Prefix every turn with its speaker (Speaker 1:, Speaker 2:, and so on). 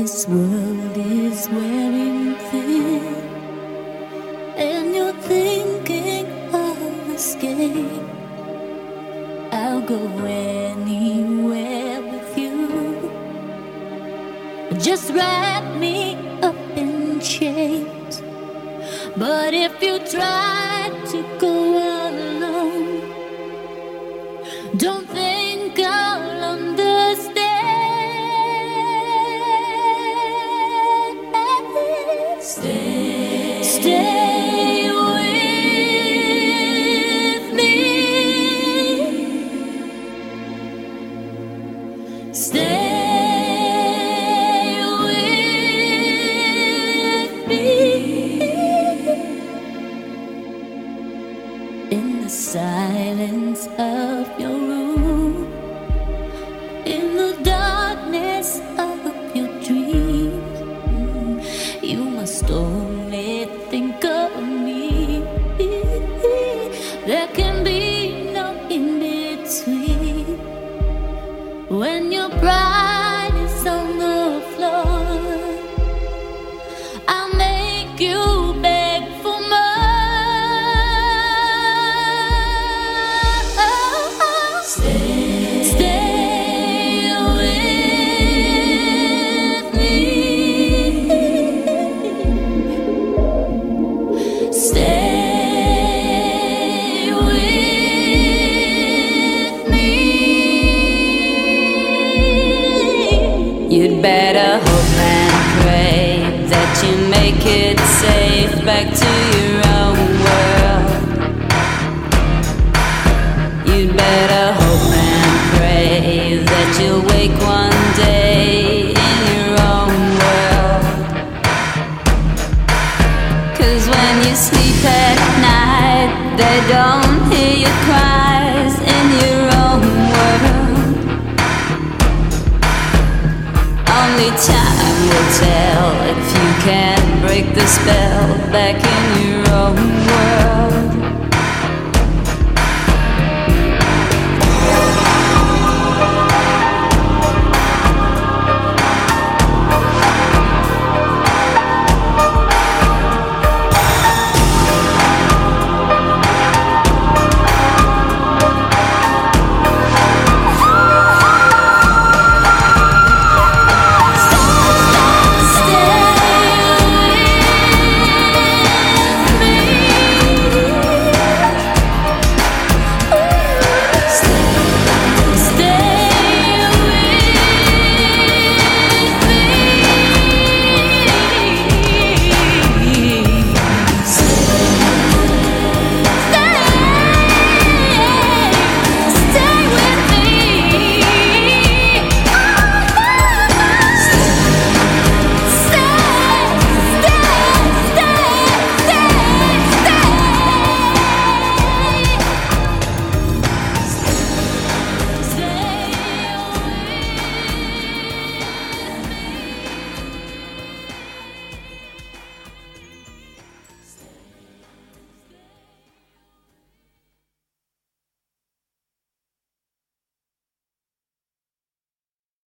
Speaker 1: This world is wearing thin, and you're thinking of escape. I'll go anywhere with you. Just wrap me up in chains. But if you try to go alone, don't think I'll understand. Stay with me. Stay with me. In the silence of your room, in the darkness of your dreams, you must only think of me. There can be no in between. When your pride is on the floor, I'll make you beg for more. Stay with me. Stay with me.
Speaker 2: You'd better hope and pray that you make it safe back to your own world. You'd better hope and pray that you'll wake one day in your own world. 'Cause when you sleep at night, they don't hear your cries in your own world. Only time will tell if you can break the spell back in your own world.